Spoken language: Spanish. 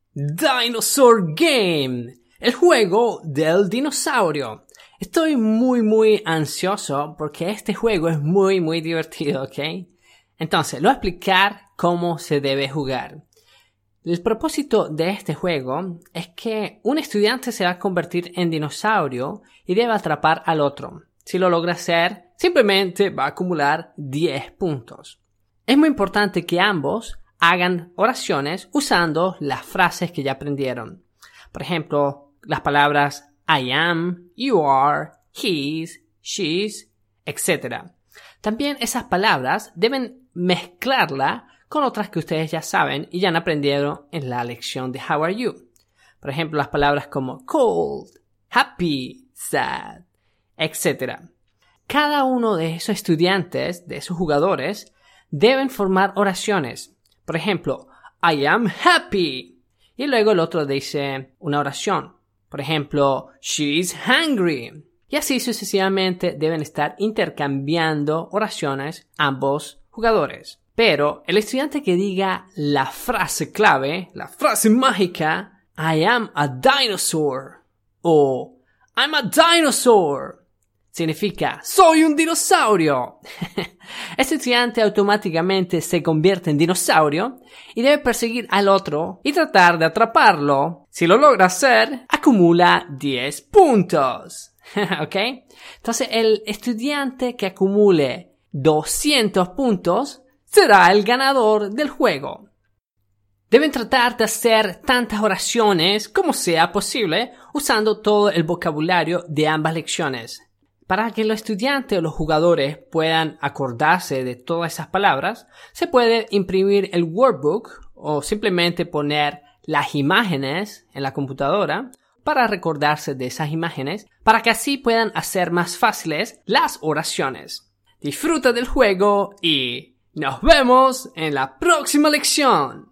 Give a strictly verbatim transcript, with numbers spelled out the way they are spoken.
Dinosaur Game, el juego del dinosaurio. Estoy muy muy ansioso porque este juego es muy muy divertido, ¿ok? Entonces, lo voy a explicar cómo se debe jugar. El propósito de este juego es que un estudiante se va a convertir en dinosaurio y debe atrapar al otro. Si lo logra hacer, simplemente va a acumular diez puntos. Es muy importante que ambos hagan oraciones usando las frases que ya aprendieron. Por ejemplo, las palabras I am, you are, he's, she's, etcétera. También esas palabras deben mezclarla con otras que ustedes ya saben y ya han aprendido en la lección de How are you. Por ejemplo, las palabras como cold, happy, sad, etcétera. Cada uno de esos estudiantes, de esos jugadores, deben formar oraciones. Por ejemplo, I am happy. Y luego el otro dice una oración. Por ejemplo, she's hungry. Y así sucesivamente deben estar intercambiando oraciones ambos jugadores. Pero el estudiante que diga la frase clave, la frase mágica, I am a dinosaur o I'm a dinosaur, significa soy un dinosaurio. Este estudiante automáticamente se convierte en dinosaurio y debe perseguir al otro y tratar de atraparlo. Si lo logra hacer, acumula diez puntos. ¿Ok? Entonces el estudiante que acumule doscientos puntos será el ganador del juego. Deben tratar de hacer tantas oraciones como sea posible usando todo el vocabulario de ambas lecciones. Para que los estudiantes o los jugadores puedan acordarse de todas esas palabras, se puede imprimir el workbook o simplemente poner las imágenes en la computadora para recordarse de esas imágenes, para que así puedan hacer más fáciles las oraciones. Disfruta del juego y nos vemos en la próxima lección.